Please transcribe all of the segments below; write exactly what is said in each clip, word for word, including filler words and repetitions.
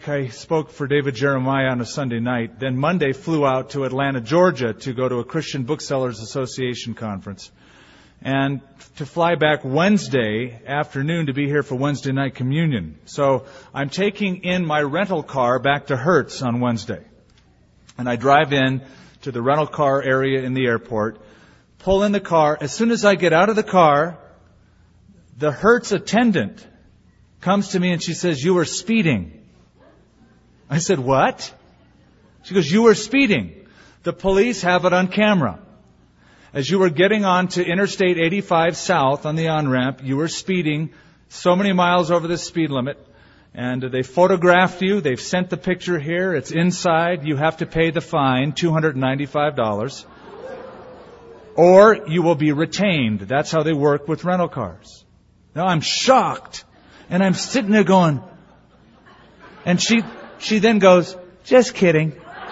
week, I spoke for David Jeremiah on a Sunday night. Then Monday flew out to Atlanta, Georgia to go to a Christian Booksellers Association conference. And to fly back Wednesday afternoon to be here for Wednesday night communion. So I'm taking in my rental car back to Hertz on Wednesday. And I drive in to the rental car area in the airport, pull in the car. As soon as I get out of the car, the Hertz attendant comes to me and she says, "You were speeding." I said, "What?" She goes, "You were speeding. The police have it on camera. As you were getting on to Interstate eighty-five South on the on-ramp, you were speeding so many miles over the speed limit, and they photographed you. They've sent the picture here. It's inside. You have to pay the fine, two hundred ninety-five dollars, or you will be retained." That's how they work with rental cars. Now, I'm shocked, and I'm sitting there going, and she she then goes, "Just kidding."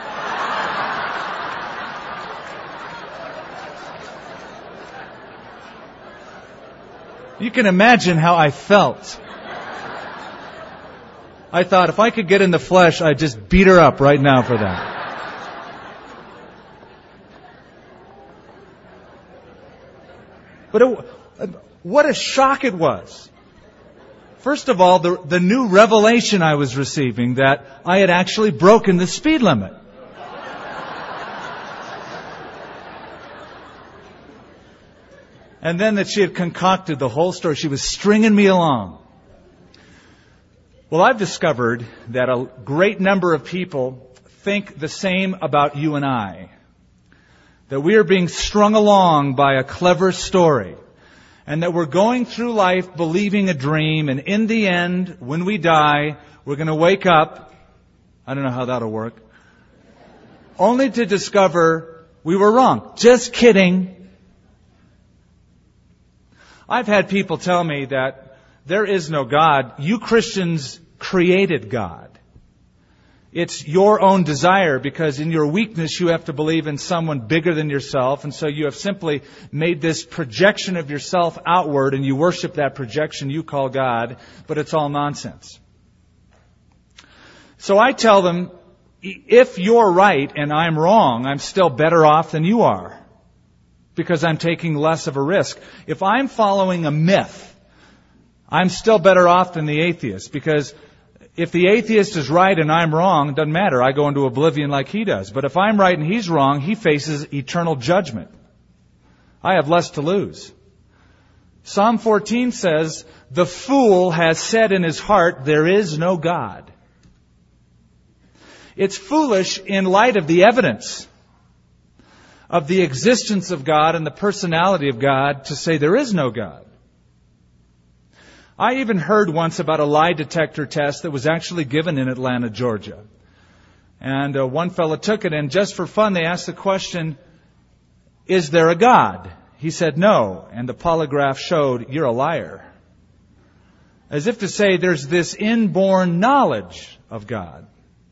You can imagine how I felt. I thought if I could get in the flesh, I'd just beat her up right now for that. But it, what a shock it was. First of all, the, the new revelation I was receiving that I had actually broken the speed limit. And then that she had concocted the whole story. She was stringing me along. Well, I've discovered that a great number of people think the same about you and I. That we are being strung along by a clever story. And that we're going through life believing a dream. And in the end, when we die, we're going to wake up. I don't know how that'll work. Only to discover we were wrong. Just kidding. I've had people tell me that there is no God. You Christians created God. It's your own desire because in your weakness you have to believe in someone bigger than yourself, and so you have simply made this projection of yourself outward and you worship that projection you call God, but it's all nonsense. So I tell them, if you're right and I'm wrong, I'm still better off than you are. Because I'm taking less of a risk. If I'm following a myth, I'm still better off than the atheist. Because if the atheist is right and I'm wrong, it doesn't matter. I go into oblivion like he does. But if I'm right and he's wrong, he faces eternal judgment. I have less to lose. Psalm fourteen says, "The fool has said in his heart, there is no God." It's foolish in light of the evidence of the existence of God and the personality of God to say there is no God. I even heard once about a lie detector test that was actually given in Atlanta, Georgia. And uh, one fellow took it, and just for fun, they asked the question, "Is there a God?" He said no, and the polygraph showed, "You're a liar." As if to say there's this inborn knowledge of God.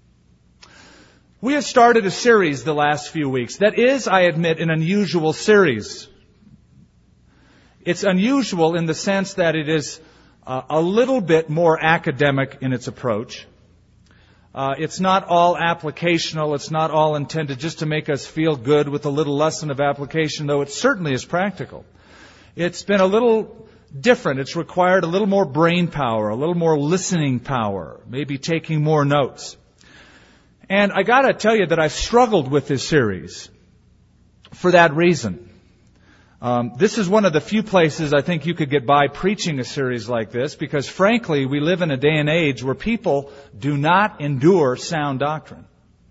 We have started a series the last few weeks. That is, I admit, an unusual series. It's unusual in the sense that it is uh, a little bit more academic in its approach. Uh, it's not all applicational. It's not all intended just to make us feel good with a little lesson of application, though it certainly is practical. It's been a little different. It's required a little more brain power, a little more listening power, maybe taking more notes. And I got to tell you that I've struggled with this series for that reason. Um, this is one of the few places I think you could get by preaching a series like this because, frankly, we live in a day and age where people do not endure sound doctrine.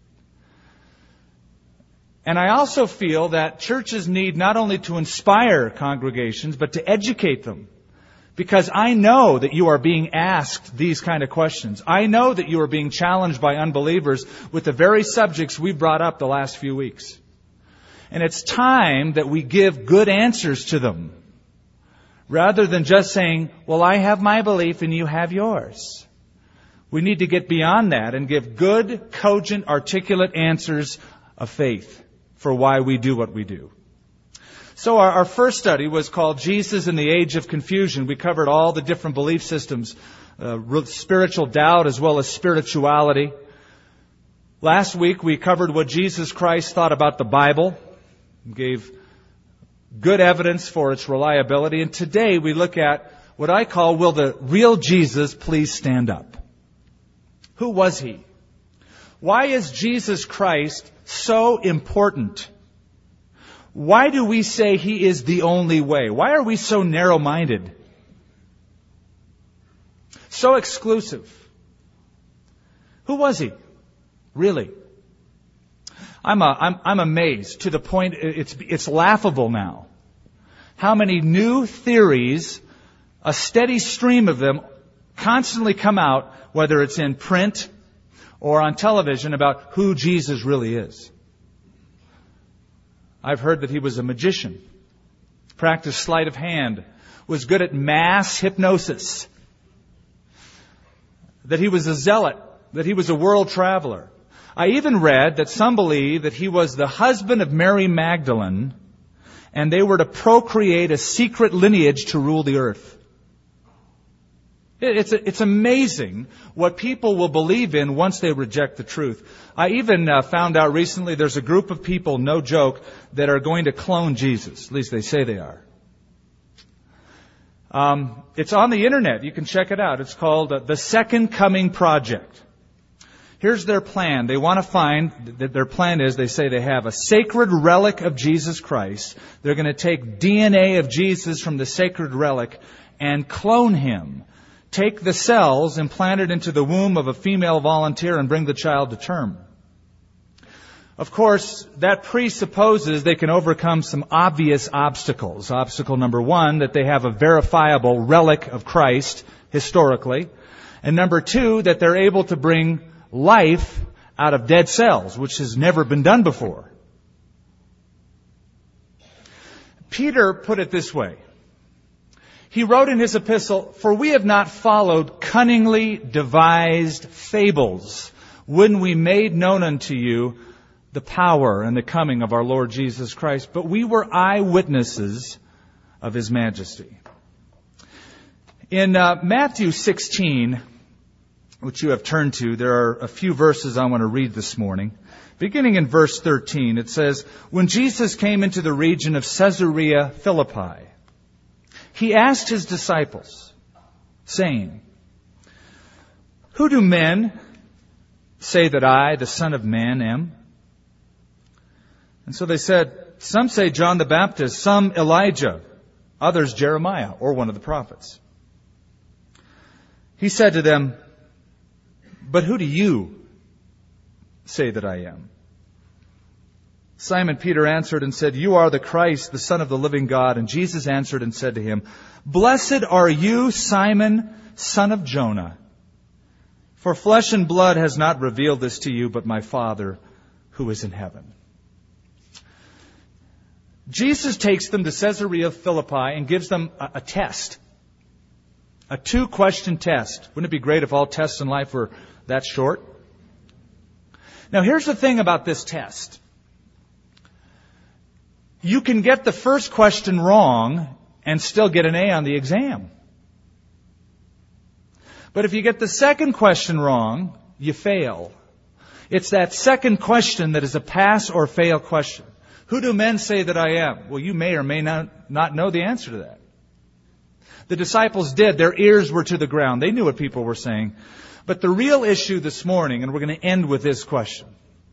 And I also feel that churches need not only to inspire congregations, but to educate them. Because I know that you are being asked these kind of questions. I know that you are being challenged by unbelievers with the very subjects we brought up the last few weeks. And it's time that we give good answers to them. Rather than just saying, "Well, I have my belief and you have yours." We need to get beyond that and give good, cogent, articulate answers of faith for why we do what we do. So our, our first study was called Jesus in the Age of Confusion. We covered all the different belief systems uh, spiritual doubt as well as spirituality. Last week we covered what Jesus Christ thought about the Bible, gave good evidence for its reliability, and today we look at what I call, will the real Jesus please stand up? Who was He? Why is Jesus Christ so important? Why do we say He is the only way? Why are we so narrow-minded? So exclusive? Who was He? Really? I'm, a, I'm, I'm amazed to the point it's, it's laughable now. How many new theories, a steady stream of them, constantly come out, whether it's in print or on television, about who Jesus really is. I've heard that He was a magician, practiced sleight of hand, was good at mass hypnosis, that He was a zealot, that He was a world traveler. I even read that some believe that He was the husband of Mary Magdalene, and they were to procreate a secret lineage to rule the earth. It's, it's amazing what people will believe in once they reject the truth. I even uh, found out recently there's a group of people, no joke, that are going to clone Jesus. At least they say they are. Um, it's on the internet. You can check it out. It's called uh, the Second Coming Project. Here's their plan. They want to find, that their plan is, they say they have a sacred relic of Jesus Christ. They're going to take D N A of Jesus from the sacred relic and clone Him. Take the cells, implant it into the womb of a female volunteer, and bring the child to term. Of course, that presupposes they can overcome some obvious obstacles. Obstacle number one, that they have a verifiable relic of Christ, historically. And number two, that they're able to bring life out of dead cells, which has never been done before. Peter put it this way. He wrote in his epistle, "For we have not followed cunningly devised fables when we made known unto you the power and the coming of our Lord Jesus Christ, but we were eyewitnesses of His majesty." In uh, Matthew sixteen, which you have turned to, there are a few verses I want to read this morning. Beginning in verse thirteen, it says, "When Jesus came into the region of Caesarea Philippi, He asked His disciples, saying, Who do men say that I, the Son of Man, am? And so they said, Some say John the Baptist, some Elijah, others Jeremiah, or one of the prophets. He said to them, But who do you say that I am? Simon Peter answered and said, You are the Christ, the Son of the living God. And Jesus answered and said to him, Blessed are you, Simon, son of Jonah. For flesh and blood has not revealed this to you, but my Father who is in heaven. Jesus takes them to Caesarea Philippi and gives them a, a test. A two-question test. Wouldn't it be great if all tests in life were that short? Now here's the thing about this test. You can get the first question wrong and still get an A on the exam. But if you get the second question wrong, you fail. It's that second question that is a pass or fail question. Who do men say that I am? Well, you may or may not, not know the answer to that. The disciples did. Their ears were to the ground. They knew what people were saying. But the real issue this morning, and we're going to end with this question,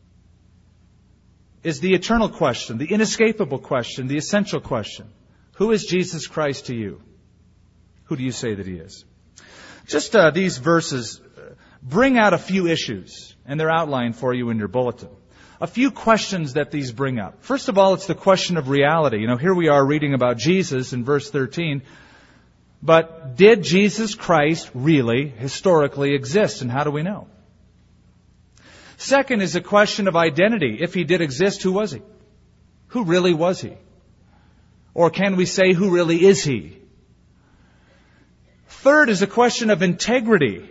is the eternal question, the inescapable question, the essential question. Who is Jesus Christ to you? Who do you say that He is? Just uh, these verses bring out a few issues, and they're outlined for you in your bulletin. A few questions that these bring up. First of all, it's the question of reality. You know, here we are reading about Jesus in verse thirteen. But did Jesus Christ really, historically, exist, and how do we know? Second is a question of identity. If He did exist, who was He? Who really was He? Or can we say, who really is He? Third is a question of integrity.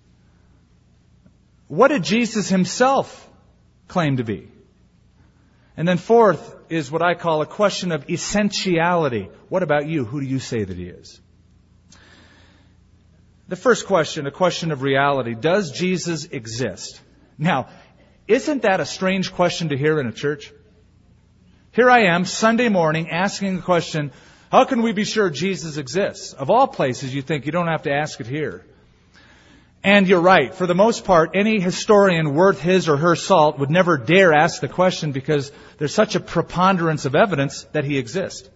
What did Jesus Himself claim to be? And then fourth is what I call a question of essentiality. What about you? Who do you say that He is? The first question, a question of reality. Does Jesus exist? Now, isn't that a strange question to hear in a church? Here I am, Sunday morning, asking the question, how can we be sure Jesus exists? Of all places, you think you don't have to ask it here. And you're right. For the most part, any historian worth his or her salt would never dare ask the question because there's such a preponderance of evidence that he exists.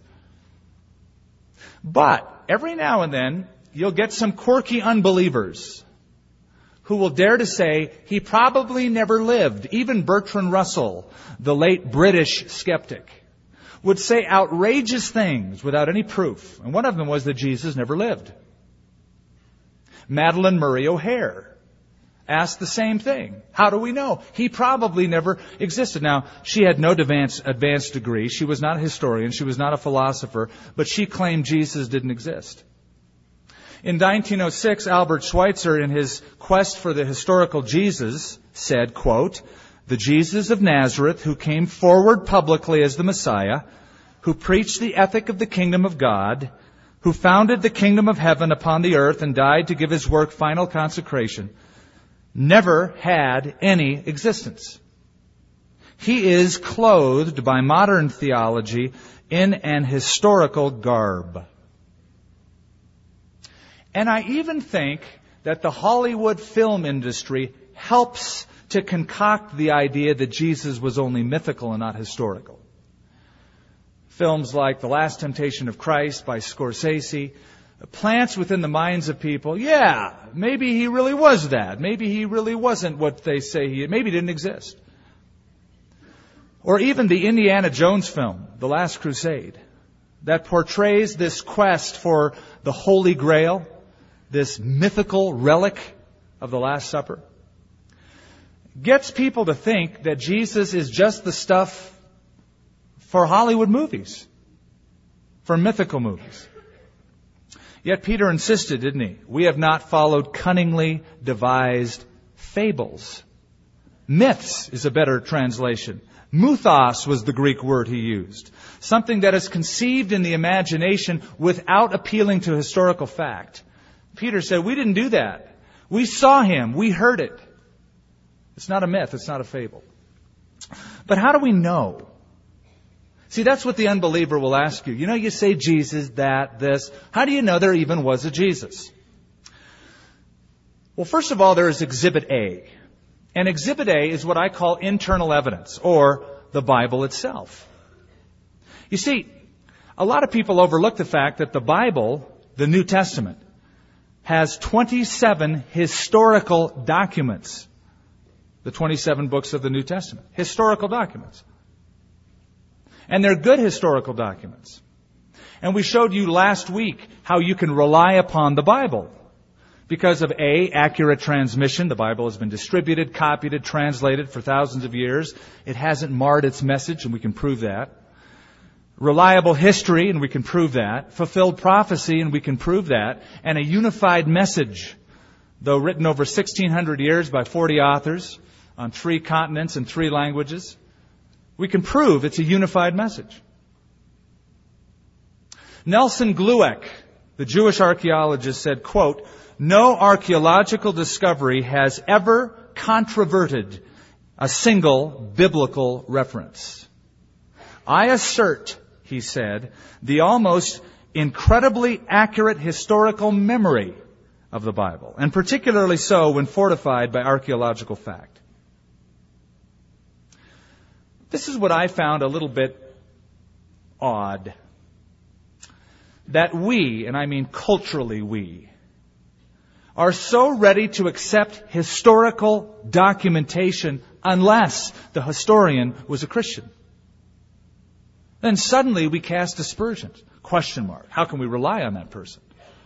But every now and then, you'll get some quirky unbelievers who will dare to say he probably never lived. Even Bertrand Russell, the late British skeptic, would say outrageous things without any proof. And one of them was that Jesus never lived. Madeleine Murray O'Hair asked the same thing. How do we know? He probably never existed. Now, she had no advanced, advanced degree. She was not a historian. She was not a philosopher. But she claimed Jesus didn't exist. In nineteen oh six, Albert Schweitzer, in his quest for the historical Jesus, said, quote, "The Jesus of Nazareth, who came forward publicly as the Messiah, who preached the ethic of the kingdom of God, who founded the kingdom of heaven upon the earth and died to give his work final consecration, never had any existence. He is clothed by modern theology in an historical garb." And I even think that the Hollywood film industry helps to concoct the idea that Jesus was only mythical and not historical. Films like The Last Temptation of Christ by Scorsese plants within the minds of people, yeah, maybe he really was that. Maybe he really wasn't what they say he, maybe he didn't exist. Or even the Indiana Jones film, The Last Crusade, that portrays this quest for the Holy Grail, this mythical relic of the Last Supper, gets people to think that Jesus is just the stuff for Hollywood movies, for mythical movies. Yet Peter insisted, didn't he? We have not followed cunningly devised fables. Myths is a better translation. Mythos was the Greek word he used. Something that is conceived in the imagination without appealing to historical fact. Peter said, we didn't do that. We saw him. We heard it. It's not a myth. It's not a fable. But how do we know? See, that's what the unbeliever will ask you. You know, you say Jesus, that, this. How do you know there even was a Jesus? Well, first of all, there is Exhibit A. And Exhibit A is what I call internal evidence, or the Bible itself. You see, a lot of people overlook the fact that the Bible, the New Testament, has twenty-seven historical documents. The twenty-seven books of the New Testament. Historical documents. And they're good historical documents. And we showed you last week how you can rely upon the Bible. Because of A, accurate transmission. The Bible has been distributed, copied, translated for thousands of years. It hasn't marred its message, and we can prove that. Reliable history, and we can prove that. Fulfilled prophecy, and we can prove that. And a unified message, though written over sixteen hundred years by forty authors on three continents and three languages. We can prove it's a unified message. Nelson Glueck, the Jewish archaeologist, said, quote, "No archaeological discovery has ever controverted a single biblical reference. I assert," he said, "the almost incredibly accurate historical memory of the Bible, and particularly so when fortified by archaeological fact." This is what I found a little bit odd. That we, and I mean culturally we, are so ready to accept historical documentation unless the historian was a Christian. Then suddenly we cast aspersions. Question mark. How can we rely on that person?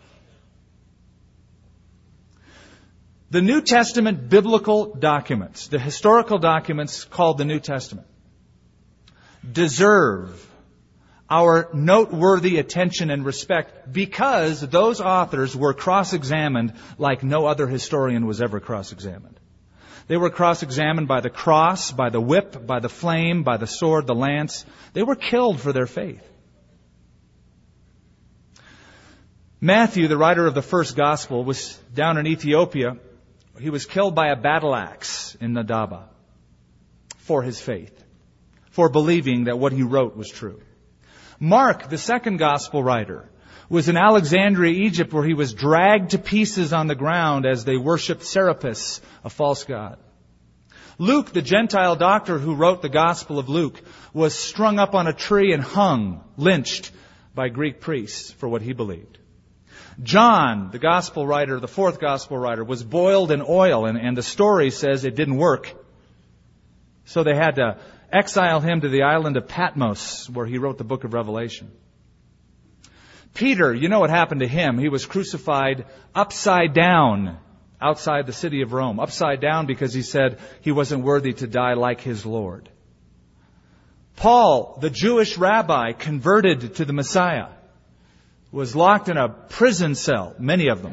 The New Testament biblical documents, the historical documents called the New Testament, deserve our noteworthy attention and respect because those authors were cross-examined like no other historian was ever cross-examined. They were cross-examined by the cross, by the whip, by the flame, by the sword, the lance. They were killed for their faith. Matthew, the writer of the first gospel, was down in Ethiopia. He was killed by a battle axe in Nadaba for his faith, for believing that what he wrote was true. Mark, the second gospel writer, was in Alexandria, Egypt, where he was dragged to pieces on the ground as they worshipped Serapis, a false god. Luke, the Gentile doctor who wrote the Gospel of Luke, was strung up on a tree and hung, lynched by Greek priests for what he believed. John, the gospel writer, the fourth gospel writer, was boiled in oil, and, and the story says it didn't work. So they had to exile him to the island of Patmos, where he wrote the book of Revelation. Peter, you know what happened to him. He was crucified upside down outside the city of Rome. Upside down because he said he wasn't worthy to die like his Lord. Paul, the Jewish rabbi converted to the Messiah, was locked in a prison cell, many of them,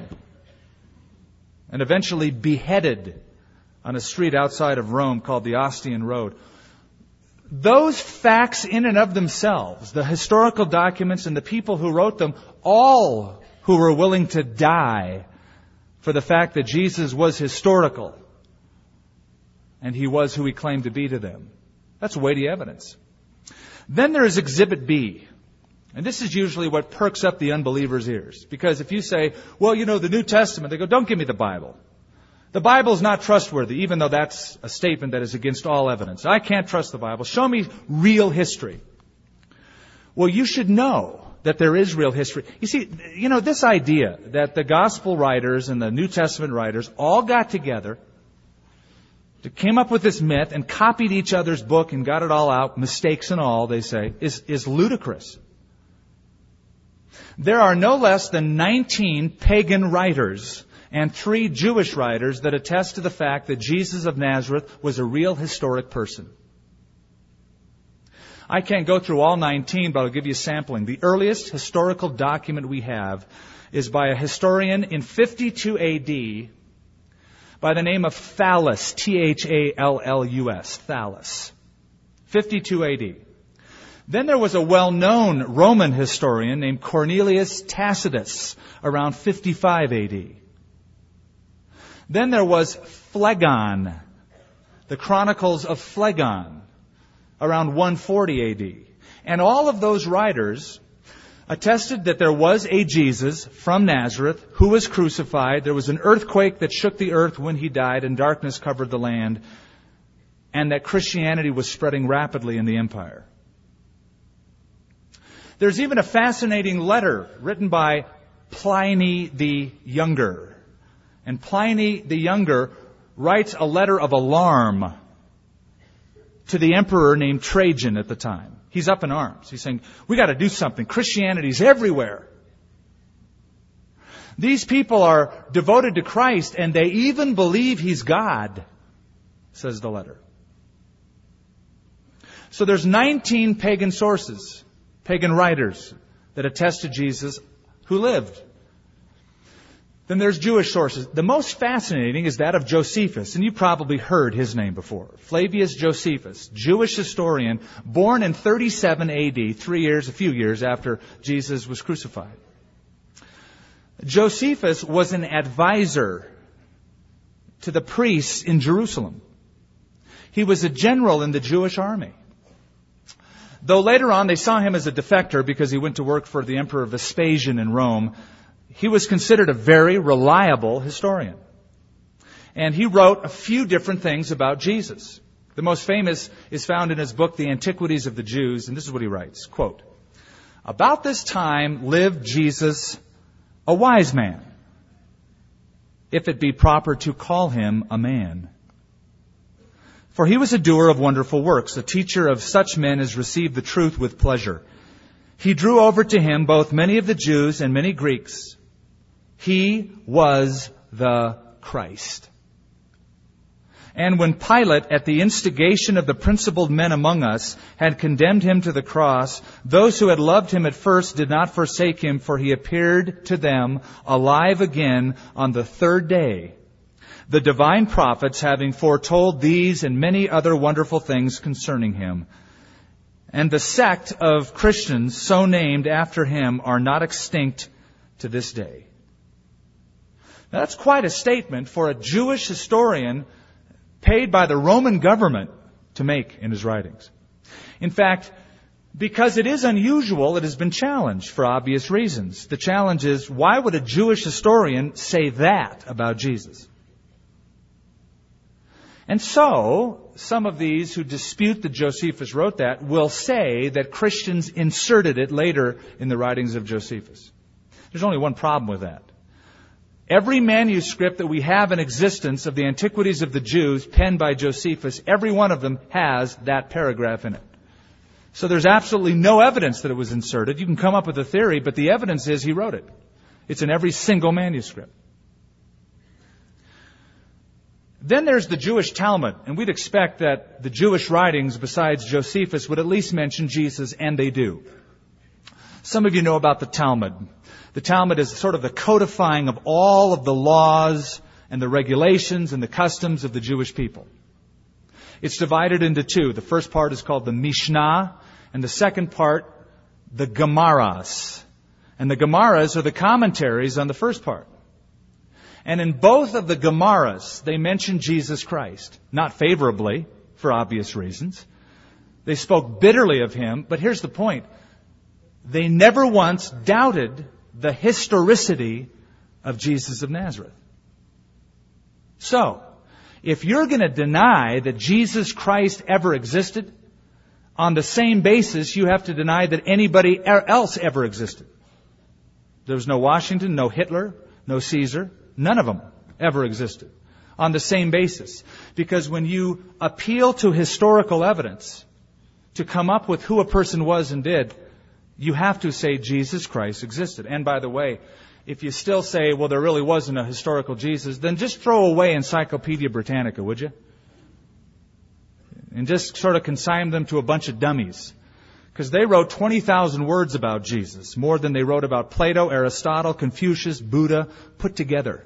and eventually beheaded on a street outside of Rome called the Ostian Road. Those facts in and of themselves, the historical documents and the people who wrote them, all who were willing to die for the fact that Jesus was historical and he was who he claimed to be to them. That's weighty evidence. Then there is Exhibit B. And this is usually what perks up the unbeliever's ears. Because if you say, well, you know, the New Testament, they go, don't give me the Bible. The Bible is not trustworthy, even though that's a statement that is against all evidence. I can't trust the Bible. Show me real history. Well, you should know that there is real history. You see, you know, this idea that the gospel writers and the New Testament writers all got together, came up with this myth and copied each other's book and got it all out, mistakes and all, they say, is, is ludicrous. There are no less than nineteen pagan writers and three Jewish writers that attest to the fact that Jesus of Nazareth was a real historic person. I can't go through all nineteen, but I'll give you a sampling. The earliest historical document we have is by a historian in fifty-two A D by the name of Thallus, T H A L L U S, Thallus, fifty-two A D. Then there was a well-known Roman historian named Cornelius Tacitus around fifty-five A D. Then there was Phlegon, the Chronicles of Phlegon, around one forty A D. And all of those writers attested that there was a Jesus from Nazareth who was crucified. There was an earthquake that shook the earth when he died, and darkness covered the land, and that Christianity was spreading rapidly in the empire. There's even a fascinating letter written by Pliny the Younger. And Pliny the Younger writes a letter of alarm to the emperor named Trajan at the time. He's up in arms. He's saying, we got to do something. Christianity's everywhere. These people are devoted to Christ, and they even believe He's God, says the letter. So there's nineteen pagan sources, pagan writers, that attest to Jesus who lived. Then there's Jewish sources. The most fascinating is that of Josephus, and you probably heard his name before. Flavius Josephus, Jewish historian, born in thirty-seven A D, three years, a few years after Jesus was crucified. Josephus was an advisor to the priests in Jerusalem. He was a general in the Jewish army. Though later on they saw him as a defector because he went to work for the Emperor Vespasian in Rome, he was considered a very reliable historian. And he wrote a few different things about Jesus. The most famous is found in his book, The Antiquities of the Jews, and this is what he writes, quote, about this time lived Jesus, a wise man, if it be proper to call him a man. For he was a doer of wonderful works, a teacher of such men as received the truth with pleasure. He drew over to him both many of the Jews and many Greeks. He was the Christ. And when Pilate, at the instigation of the principal men among us, had condemned him to the cross, those who had loved him at first did not forsake him, for he appeared to them alive again on the third day. The divine prophets having foretold these and many other wonderful things concerning him. And the sect of Christians so named after him are not extinct, to this day. Now, that's quite a statement for a Jewish historian paid by the Roman government to make in his writings. In fact, because it is unusual, it has been challenged for obvious reasons. The challenge is, why would a Jewish historian say that about Jesus? And so, some of these who dispute that Josephus wrote that will say that Christians inserted it later in the writings of Josephus. There's only one problem with that. Every manuscript that we have in existence of the Antiquities of the Jews penned by Josephus, every one of them has that paragraph in it. So there's absolutely no evidence that it was inserted. You can come up with a theory, but the evidence is he wrote it. It's in every single manuscript. Then there's the Jewish Talmud, and we'd expect that the Jewish writings, besides Josephus, would at least mention Jesus, and they do. Some of you know about the Talmud. The Talmud is sort of the codifying of all of the laws and the regulations and the customs of the Jewish people. It's divided into two. The first part is called the Mishnah, and the second part, the Gemaras. And the Gemaras are the commentaries on the first part. And in both of the Gemaras, they mention Jesus Christ. Not favorably, for obvious reasons. They spoke bitterly of Him, but here's the point. They never once doubted the historicity of Jesus of Nazareth. So, if you're going to deny that Jesus Christ ever existed, on the same basis, you have to deny that anybody else ever existed. There was no Washington, no Hitler, no Caesar. None of them ever existed. On the same basis. Because when you appeal to historical evidence to come up with who a person was and did, you have to say Jesus Christ existed. And by the way, if you still say, well, there really wasn't a historical Jesus, then just throw away Encyclopedia Britannica, would you? And just sort of consign them to a bunch of dummies. Because they wrote twenty thousand words about Jesus, more than they wrote about Plato, Aristotle, Confucius, Buddha, put together.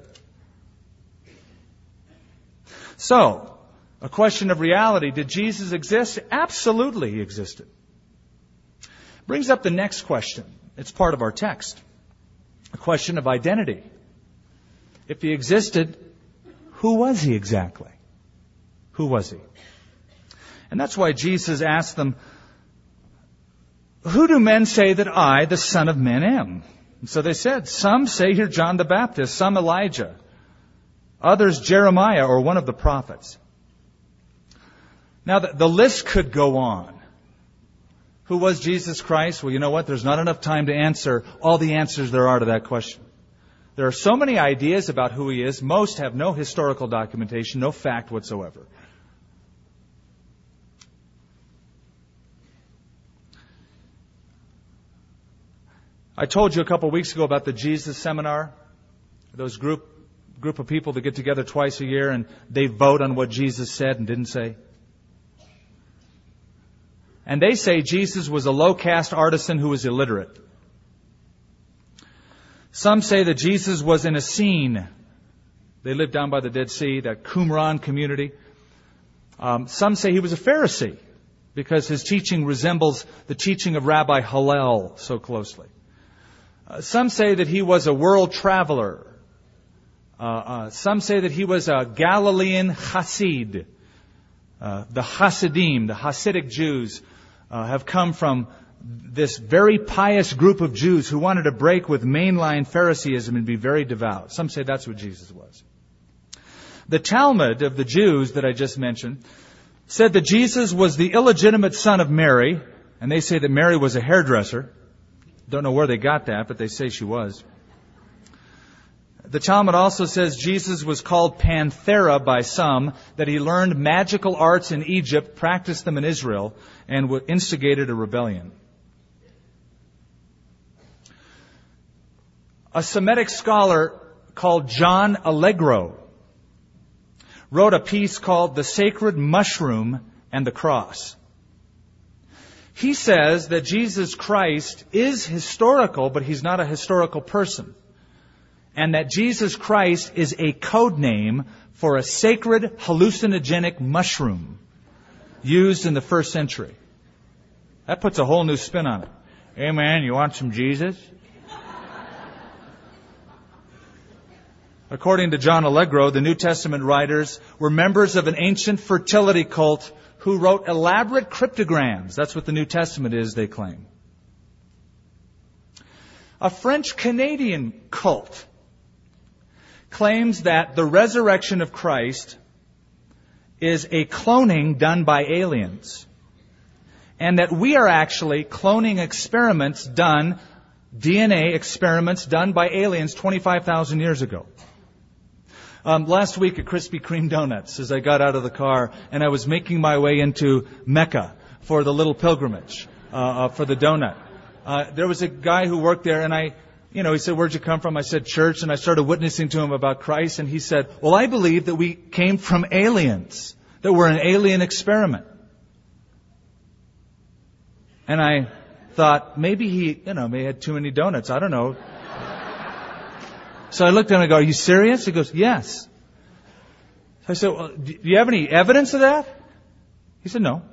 So, a question of reality. Did Jesus exist? Absolutely he existed. Brings up the next question. It's part of our text. A question of identity. If he existed, who was he exactly? Who was he? And that's why Jesus asked them, who do men say that I, the Son of Man, am? And so they said, some say you're John the Baptist, some Elijah, others Jeremiah or one of the prophets. Now the, the list could go on. Who was Jesus Christ? Well, you know what? There's not enough time to answer all the answers there are to that question. There are so many ideas about who he is. Most have no historical documentation, no fact whatsoever. I told you a couple of weeks ago about the Jesus Seminar. Those group group of people that get together twice a year and they vote on what Jesus said and didn't say. And they say Jesus was a low-caste artisan who was illiterate. Some say that Jesus was an Essene. They lived down by the Dead Sea, that Qumran community. Um, some say he was a Pharisee because his teaching resembles the teaching of Rabbi Hillel so closely. Uh, some say that he was a world traveler. Uh, uh, some say that he was a Galilean Hasid. Uh, the Hasidim, the Hasidic Jews, uh, have come from this very pious group of Jews who wanted to break with mainline Phariseeism and be very devout. Some say that's what Jesus was. The Talmud of the Jews that I just mentioned said that Jesus was the illegitimate son of Mary, and they say that Mary was a hairdresser. Don't know where they got that, but they say she was. The Talmud also says Jesus was called Panthera by some, that he learned magical arts in Egypt, practiced them in Israel, and instigated a rebellion. A Semitic scholar called John Allegro wrote a piece called The Sacred Mushroom and the Cross. He says that Jesus Christ is historical, but he's not a historical person. And that Jesus Christ is a code name for a sacred hallucinogenic mushroom used in the first century. That puts a whole new spin on it. Hey man, you want some Jesus? According to John Allegro, the New Testament writers were members of an ancient fertility cult who wrote elaborate cryptograms. That's what the New Testament is, they claim. A French-Canadian cult claims that the resurrection of Christ is a cloning done by aliens, and that we are actually cloning experiments done, D N A experiments done by aliens twenty-five thousand years ago. Um, last week at Krispy Kreme Donuts, as I got out of the car and I was making my way into Mecca for the little pilgrimage uh, uh, for the donut, uh, there was a guy who worked there, and I, you know, he said, "Where'd you come from?" I said, "Church," and I started witnessing to him about Christ, and he said, "Well, I believe that we came from aliens, that we're an alien experiment." And I thought, maybe he, you know, may have had too many donuts. I don't know. So I looked at him and I go, "Are you serious?" He goes, "Yes." I said, "Well, do you have any evidence of that?" He said, "No."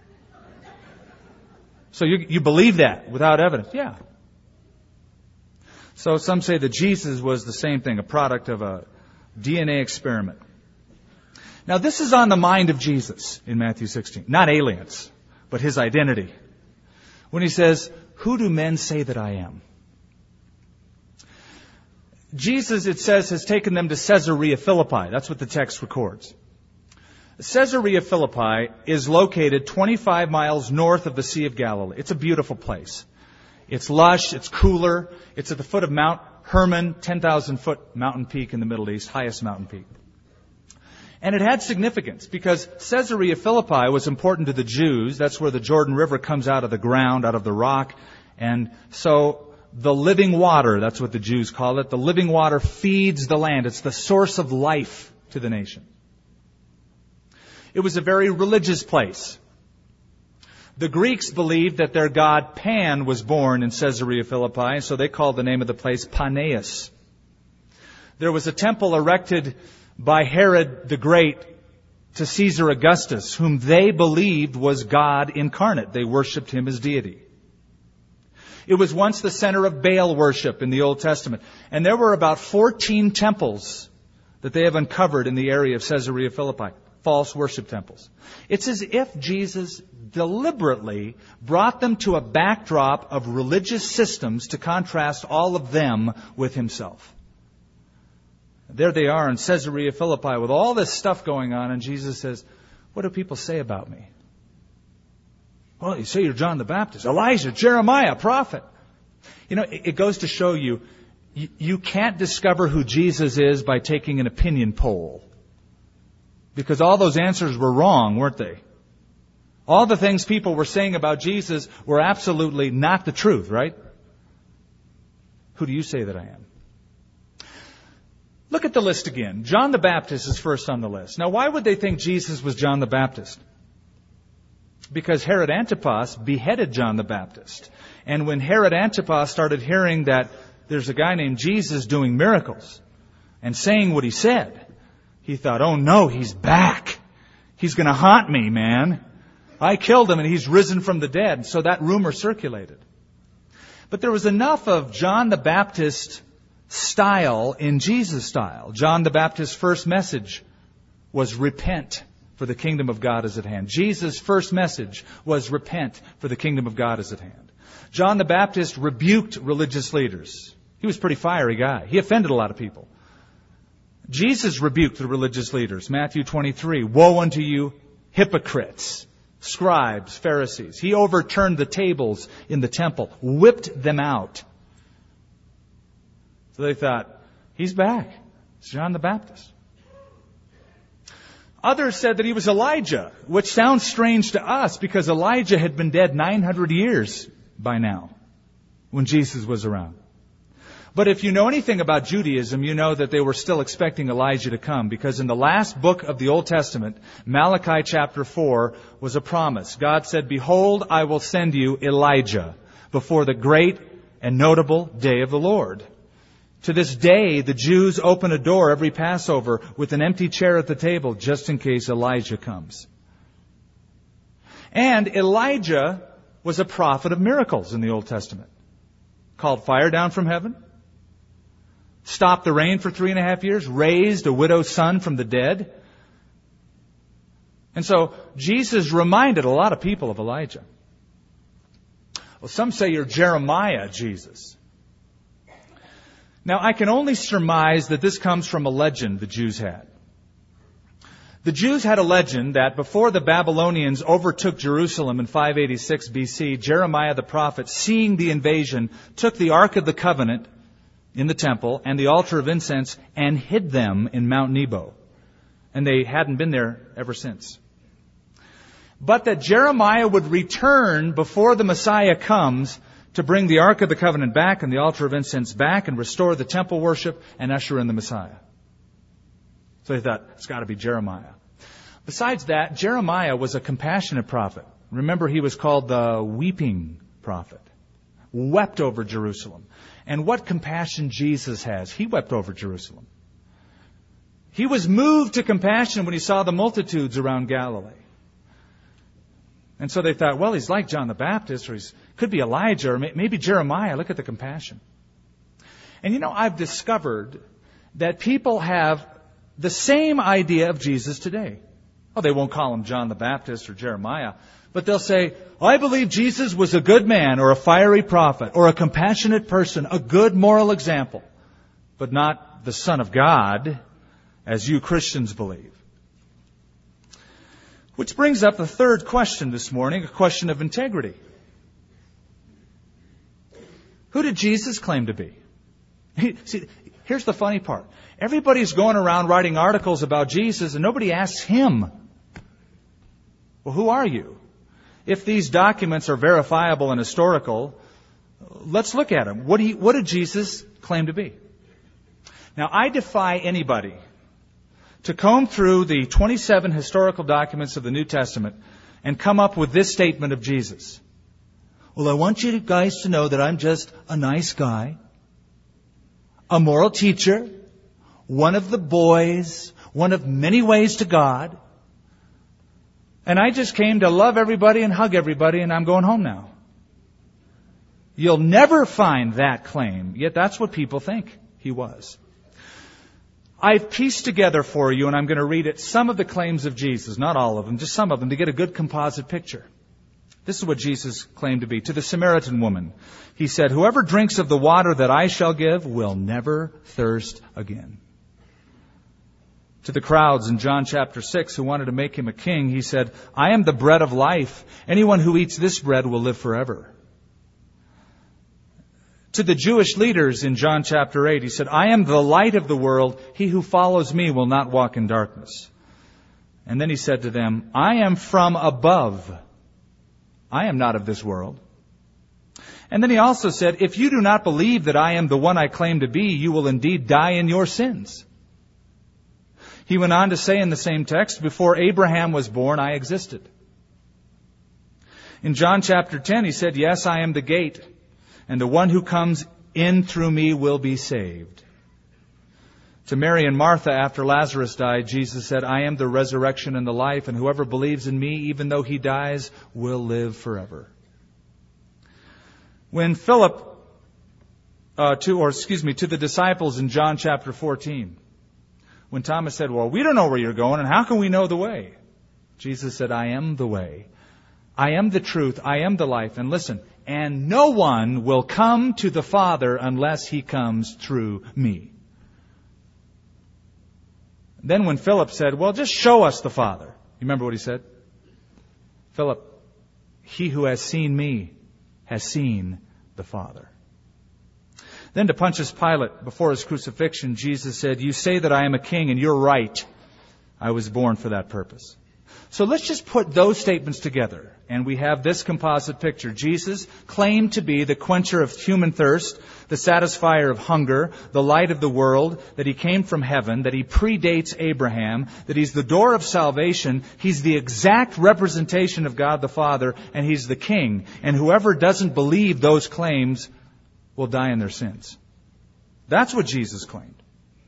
"So you, you believe that without evidence?" "Yeah." So some say that Jesus was the same thing, a product of a D N A experiment. Now this is on the mind of Jesus in Matthew sixteen. Not aliens, but his identity. When he says, "Who do men say that I am?" Jesus, it says, has taken them to Caesarea Philippi. That's what the text records. Caesarea Philippi is located twenty-five miles north of the Sea of Galilee. It's a beautiful place. It's lush, it's cooler. It's at the foot of Mount Hermon, ten thousand foot mountain peak in the Middle East, highest mountain peak. And it had significance because Caesarea Philippi was important to the Jews. That's where the Jordan River comes out of the ground, out of the rock. And so the living water, that's what the Jews call it, the living water feeds the land. It's the source of life to the nation. It was a very religious place. The Greeks believed that their god Pan was born in Caesarea Philippi, and so they called the name of the place Paneas. There was a temple erected by Herod the Great to Caesar Augustus, whom they believed was God incarnate. They worshipped him as deity. It was once the center of Baal worship in the Old Testament. And there were about fourteen temples that they have uncovered in the area of Caesarea Philippi. False worship temples. It's as if Jesus deliberately brought them to a backdrop of religious systems to contrast all of them with himself. There they are in Caesarea Philippi with all this stuff going on, and Jesus says, "What do people say about me?" "Well, you say you're John the Baptist, Elijah, Jeremiah, prophet." You know, it goes to show you, you can't discover who Jesus is by taking an opinion poll. Because all those answers were wrong, weren't they? All the things people were saying about Jesus were absolutely not the truth, right? Who do you say that I am? Look at the list again. John the Baptist is first on the list. Now, why would they think Jesus was John the Baptist? Because Herod Antipas beheaded John the Baptist. And when Herod Antipas started hearing that there's a guy named Jesus doing miracles and saying what he said, he thought, "Oh no, he's back. He's going to haunt me, man. I killed him and he's risen from the dead." So that rumor circulated. But there was enough of John the Baptist style in Jesus' style. John the Baptist's first message was repent, for the kingdom of God is at hand. Jesus' first message was repent, for the kingdom of God is at hand. John the Baptist rebuked religious leaders. He was a pretty fiery guy. He offended a lot of people. Jesus rebuked the religious leaders. Matthew twenty-three, "Woe unto you, hypocrites, scribes, Pharisees." He overturned the tables in the temple, whipped them out. So they thought, he's back. It's John the Baptist. Others said that he was Elijah, which sounds strange to us because Elijah had been dead nine hundred years by now when Jesus was around. But if you know anything about Judaism, you know that they were still expecting Elijah to come, because in the last book of the Old Testament, Malachi chapter four, was a promise. God said, "Behold, I will send you Elijah before the great and notable day of the Lord." To this day, the Jews open a door every Passover with an empty chair at the table just in case Elijah comes. And Elijah was a prophet of miracles in the Old Testament. Called fire down from heaven, stopped the rain for three and a half years, raised a widow's son from the dead. And so Jesus reminded a lot of people of Elijah. Well, some say you're Jeremiah, Jesus. Now, I can only surmise that this comes from a legend the Jews had. The Jews had a legend that before the Babylonians overtook Jerusalem in five eighty-six B C, Jeremiah the prophet, seeing the invasion, took the Ark of the Covenant in the temple and the altar of incense and hid them in Mount Nebo. And they hadn't been there ever since. But that Jeremiah would return before the Messiah comes to bring the Ark of the Covenant back and the altar of incense back and restore the temple worship and usher in the Messiah. So they thought, it's got to be Jeremiah. Besides that, Jeremiah was a compassionate prophet. Remember, he was called the weeping prophet. Wept over Jerusalem. And what compassion Jesus has. He wept over Jerusalem. He was moved to compassion when he saw the multitudes around Galilee. And so they thought, well, he's like John the Baptist, or he could be Elijah, or maybe Jeremiah. Look at the compassion. And you know, I've discovered that people have the same idea of Jesus today. Oh, they won't call him John the Baptist or Jeremiah, but they'll say, I believe Jesus was a good man, or a fiery prophet, or a compassionate person, a good moral example, but not the Son of God, as you Christians believe. Which brings up the third question this morning, a question of integrity. Who did Jesus claim to be? See, here's the funny part. Everybody's going around writing articles about Jesus and nobody asks him, well, who are you? If these documents are verifiable and historical, let's look at them. What, do you, what did Jesus claim to be? Now, I defy anybody to comb through the twenty-seven historical documents of the New Testament and come up with this statement of Jesus. Well, I want you guys to know that I'm just a nice guy, a moral teacher, one of the boys, one of many ways to God. And I just came to love everybody and hug everybody, and I'm going home now. You'll never find that claim, yet that's what people think he was. I've pieced together for you, and I'm going to read it, some of the claims of Jesus, not all of them, just some of them, to get a good composite picture. This is what Jesus claimed to be. To the Samaritan woman, he said, whoever drinks of the water that I shall give will never thirst again. To the crowds in John chapter six who wanted to make him a king, he said, I am the bread of life. Anyone who eats this bread will live forever. To the Jewish leaders in John chapter eight, he said, I am the light of the world. He who follows me will not walk in darkness. And then he said to them, I am from above. I am not of this world. And then he also said, if you do not believe that I am the one I claim to be, you will indeed die in your sins. He went on to say in the same text, before Abraham was born, I existed. In John chapter ten, he said, yes, I am the gate, and the one who comes in through me will be saved. To Mary and Martha, after Lazarus died, Jesus said, I am the resurrection and the life, and whoever believes in me, even though he dies, will live forever. When Philip, uh, to, or excuse me, to the disciples in John chapter fourteen, when Thomas said, well, we don't know where you're going, and how can we know the way? Jesus said, I am the way. I am the truth. I am the life. And listen, and no one will come to the Father unless he comes through me. Then when Philip said, well, just show us the Father. You remember what he said? Philip, he who has seen me has seen the Father. Then to Pontius Pilate, before his crucifixion, Jesus said, you say that I am a king, and you're right. I was born for that purpose. So let's just put those statements together, and we have this composite picture. Jesus claimed to be the quencher of human thirst, the satisfier of hunger, the light of the world, that he came from heaven, that he predates Abraham, that he's the door of salvation, he's the exact representation of God the Father, and he's the king. And whoever doesn't believe those claims will die in their sins. That's what Jesus claimed.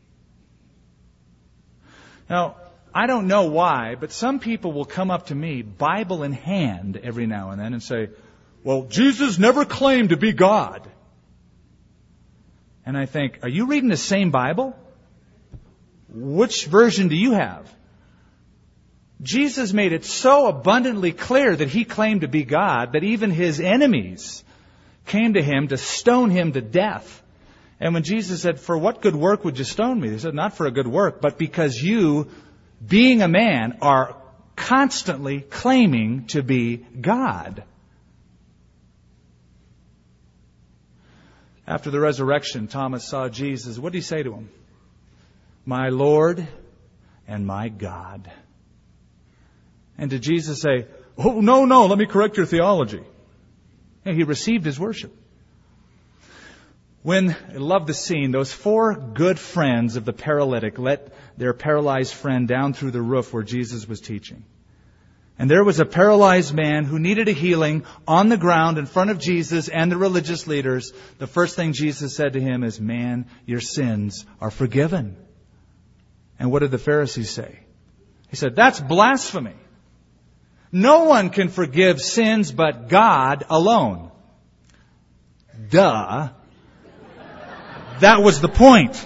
Now, I don't know why, but some people will come up to me, Bible in hand, every now and then and say, well, Jesus never claimed to be God. And I think, are you reading the same Bible? Which version do you have? Jesus made it so abundantly clear that He claimed to be God that even His enemies came to Him to stone Him to death. And when Jesus said, for what good work would you stone me? He said, not for a good work, but because you, being a man, are constantly claiming to be God. After the resurrection, Thomas saw Jesus. What did he say to Him? My Lord and my God. And did Jesus say, oh, no, no, let me correct your theology? And He received His worship. When, I love the scene, those four good friends of the paralytic let their paralyzed friend down through the roof where Jesus was teaching. And there was a paralyzed man who needed a healing on the ground in front of Jesus and the religious leaders. The first thing Jesus said to him is, man, your sins are forgiven. And what did the Pharisees say? He said, that's blasphemy. No one can forgive sins but God alone. Duh. That was the point.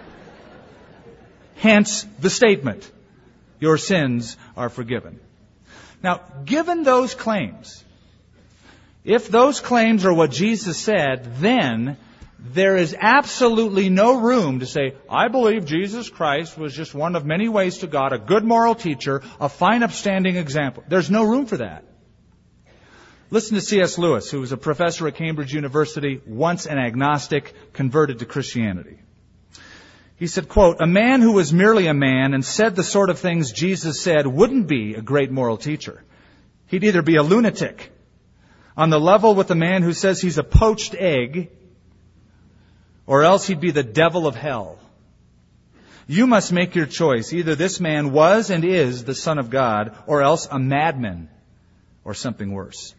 Hence the statement, your sins are forgiven. Now, given those claims, if those claims are what Jesus said, then there is absolutely no room to say, I believe Jesus Christ was just one of many ways to God, a good moral teacher, a fine upstanding example. There's no room for that. Listen to C S Lewis, who was a professor at Cambridge University, once an agnostic, converted to Christianity. He said, quote, a man who was merely a man and said the sort of things Jesus said wouldn't be a great moral teacher. He'd either be a lunatic, on the level with the man who says he's a poached egg, or else he'd be the devil of hell. You must make your choice. Either this man was and is the Son of God, or else a madman, or something worse.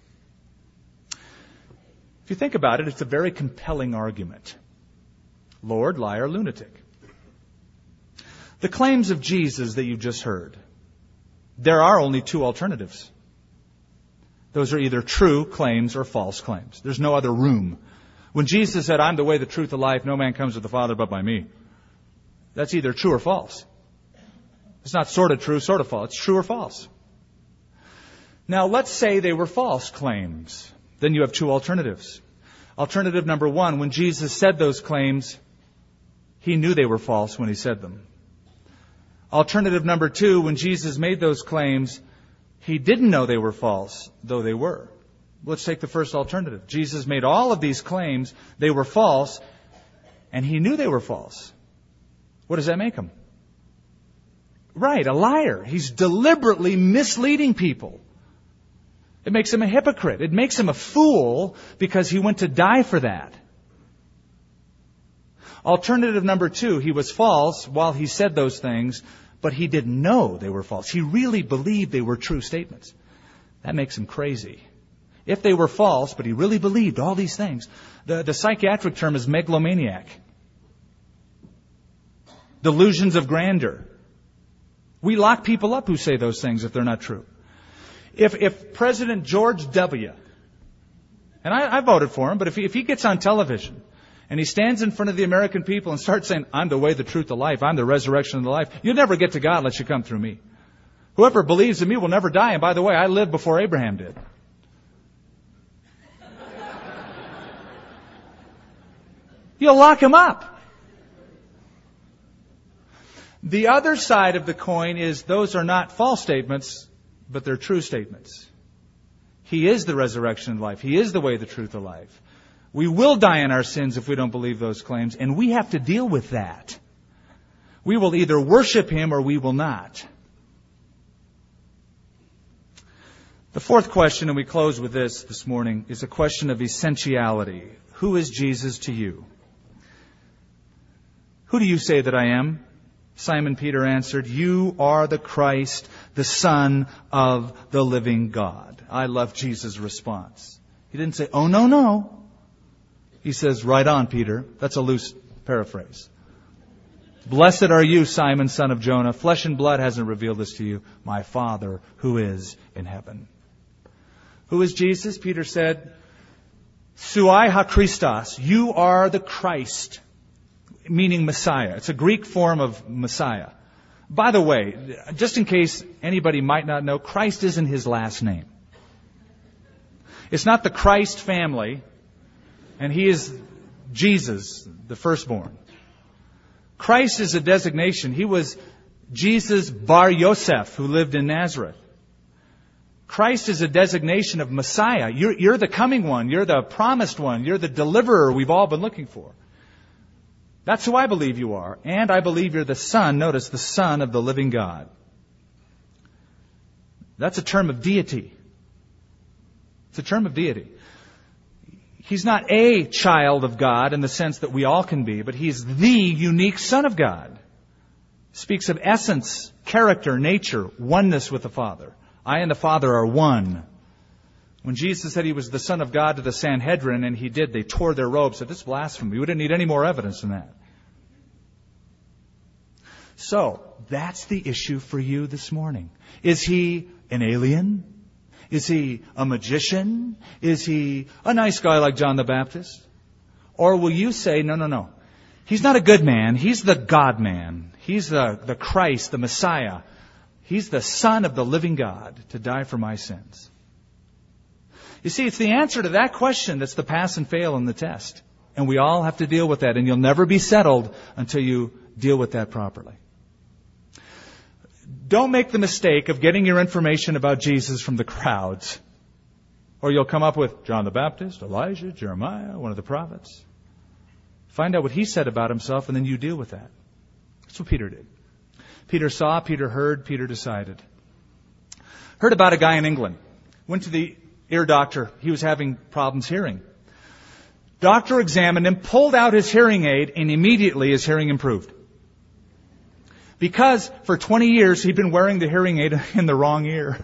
If you think about it, it's a very compelling argument. Lord, liar, lunatic. The claims of Jesus that you just heard, there are only two alternatives. Those are either true claims or false claims. There's no other room. When Jesus said, I'm the way, the truth, the life, no man comes to the Father but by me, that's either true or false. It's not sort of true, sort of false. It's true or false. Now, let's say they were false claims. Then you have two alternatives. Alternative number one, when Jesus said those claims, He knew they were false when He said them. Alternative number two, when Jesus made those claims, He didn't know they were false, though they were. Let's take the first alternative. Jesus made all of these claims, they were false, and He knew they were false. What does that make Him? Right, a liar. He's deliberately misleading people. It makes Him a hypocrite. It makes Him a fool because He went to die for that. Alternative number two, He was false while He said those things, but He didn't know they were false. He really believed they were true statements. That makes Him crazy. If they were false, but He really believed all these things, the, the psychiatric term is megalomaniac. Delusions of grandeur. We lock people up who say those things if they're not true. If, if President George W., and I, I voted for him, but if he, if he gets on television and he stands in front of the American people and starts saying, I'm the way, the truth, the life, I'm the resurrection and the life, you'll never get to God unless you come through me. Whoever believes in me will never die. And by the way, I lived before Abraham did. You'll lock him up. The other side of the coin is those are not false statements, but they're true statements. He is the resurrection and life. He is the way, the truth, the life. We will die in our sins if we don't believe those claims, and we have to deal with that. We will either worship Him or we will not. The fourth question, and we close with this this morning, is a question of essentiality. Who is Jesus to you? Who do you say that I am? Simon Peter answered, you are the Christ, the Son of the living God. I love Jesus' response. He didn't say, oh, no, no. He says, right on, Peter. That's a loose paraphrase. Blessed are you, Simon, son of Jonah. Flesh and blood hasn't revealed this to you. My Father who is in heaven. Who is Jesus? Peter said, Suai ha Christos. You are the Christ. meaning Messiah. It's a Greek form of Messiah. By the way, just in case anybody might not know, Christ isn't his last name. It's not the Christ family, and he is Jesus, the firstborn. Christ is a designation. He was Jesus Bar Yosef, who lived in Nazareth. Christ is a designation of Messiah. You're, you're the coming one. You're the promised one. You're the deliverer we've all been looking for. That's who I believe you are. And I believe you're the Son, notice, the Son of the living God. That's a term of deity. It's a term of deity. He's not a child of God in the sense that we all can be, but he's the unique Son of God. Speaks of essence, character, nature, oneness with the Father. I and the Father are one. When Jesus said he was the Son of God to the Sanhedrin, and he did, they tore their robes, said, this is blasphemy. We didn't need any more evidence than that. So, that's the issue for you this morning. Is he an alien? Is he a magician? Is he a nice guy like John the Baptist? Or will you say, no, no, no. He's not a good man. He's the God-man. He's the, the Christ, the Messiah. He's the Son of the living God to die for my sins. You see, it's the answer to that question that's the pass and fail in the test. And we all have to deal with that. And you'll never be settled until you deal with that properly. Don't make the mistake of getting your information about Jesus from the crowds. Or you'll come up with John the Baptist, Elijah, Jeremiah, one of the prophets. Find out what he said about himself, and then you deal with that. That's what Peter did. Peter saw, Peter heard, Peter decided. Heard about a guy in England. Went to the ear doctor. He was having problems hearing. Doctor examined him, pulled out his hearing aid, and immediately his hearing improved. Because for twenty years he'd been wearing the hearing aid in the wrong ear.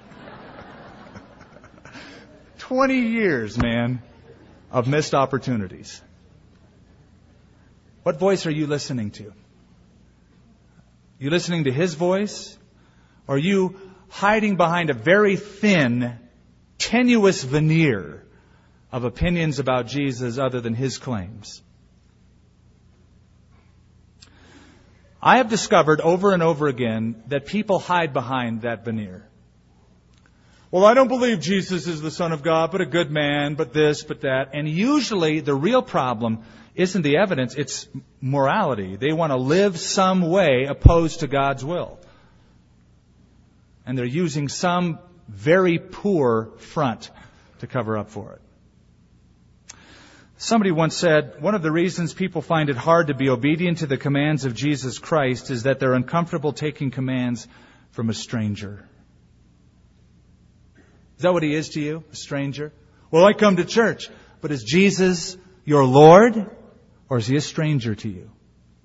twenty years, man, of missed opportunities. What voice are you listening to? You listening to his voice? Or are you hiding behind a very thin, tenuous veneer of opinions about Jesus other than his claims? I have discovered over and over again that people hide behind that veneer. Well, I don't believe Jesus is the Son of God, but a good man, but this, but that. And usually the real problem isn't the evidence, it's morality. They want to live some way opposed to God's will. And they're using some very poor front to cover up for it. Somebody once said, one of the reasons people find it hard to be obedient to the commands of Jesus Christ is that they're uncomfortable taking commands from a stranger. Is that what he is to you? A stranger? Well, I come to church. But is Jesus your Lord? Or is he a stranger to you?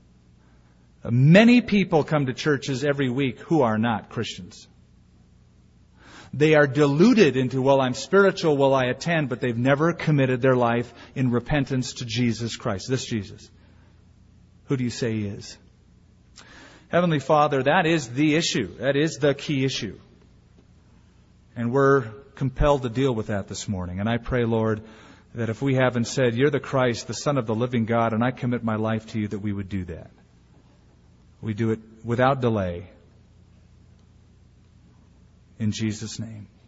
Many people come to churches every week who are not Christians. They are deluded into, well, I'm spiritual, well, I attend, but they've never committed their life in repentance to Jesus Christ. This Jesus. Who do you say he is? Heavenly Father, that is the issue. That is the key issue. And we're compelled to deal with that this morning. And I pray, Lord, that if we haven't said, you're the Christ, the Son of the living God, and I commit my life to you, that we would do that. We do it without delay. In Jesus' name.